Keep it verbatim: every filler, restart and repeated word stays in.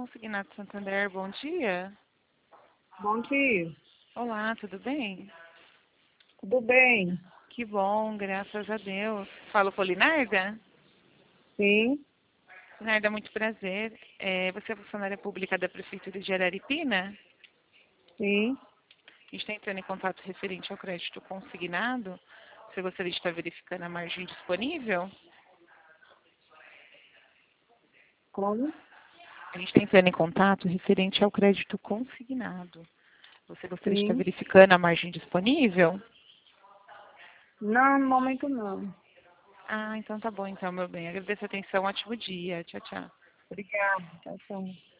Consignado Santander, bom dia. Bom dia. Olá, tudo bem? Tudo bem? Que bom, graças a Deus. Falo com a Linarda? Sim, Linarda, muito prazer. É, você é funcionária pública da Prefeitura de Araripina? sim. A gente está entrando em contato referente ao crédito consignado. Você gostaria de estar verificando a margem disponível? Como? A gente está entrando em contato referente ao crédito consignado. Você gostaria de estar Sim. verificando a margem disponível? Não, no momento não. Ah, então tá bom, então, meu bem. Agradeço a atenção. Ótimo dia. Tchau, tchau. Obrigada. Tchau, tchau.